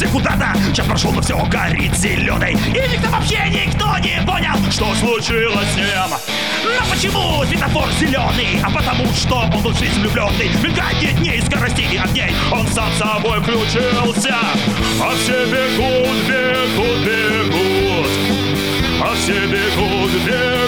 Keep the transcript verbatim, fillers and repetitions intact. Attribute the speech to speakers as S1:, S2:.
S1: умчался куда-то. Час прошел, но все горит зеленый. И никто вообще никто не понял, что случилось с ним. Но почему светофор зеленый? А потому что он в жизнь влюбленный. Мигание дней, скоростей и огней. Он сам собой включился. А все бегут, бегут, бегут. А все бегут, бегут.